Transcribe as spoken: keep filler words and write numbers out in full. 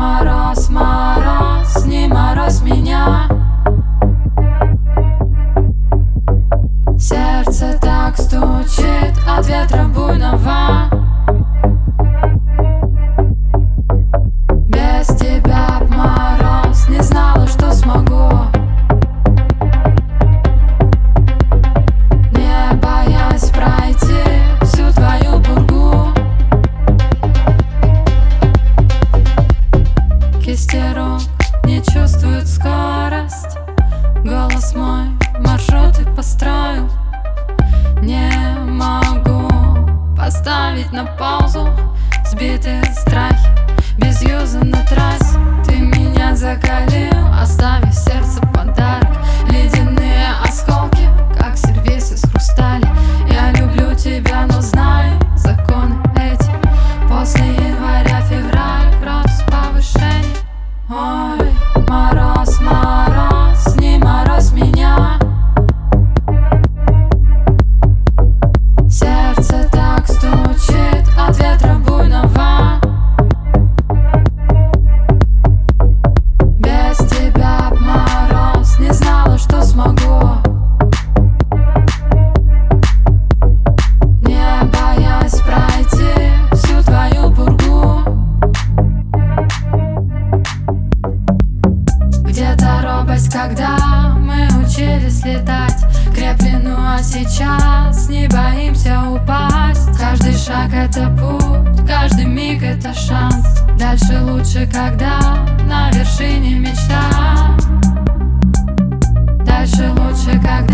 мороз, мороз, не морозь меня. Сердце так стучит от ветра буйного. Без тебя б мороз, не знала, что смогу. Не боясь пройти всю твою пургу. Кисти рук не чувствуют скорость. Голос мой маршруты построил. Не могу поставить на паузу сбитые страхи. Без юза на трассе ты меня закалил, оставив сердце подарок. Ледяные осколки, как сервиз из хрусталя. Я люблю тебя, но знай законы эти. После января-февраль градус повышения. Ой, мороз, мороз, не морозь меня. Сердце так стучит от ветра буйного. Без тебя б мороз, не знала, что смогу. Не боясь пройти всю твою пургу. Где-то робость, когда мы учились летать, крепли, ну а сейчас не боимся упасть. Каждый шаг — это путь, каждый миг — это шанс. Дальше лучше, когда на вершине мечта. Дальше лучше, когда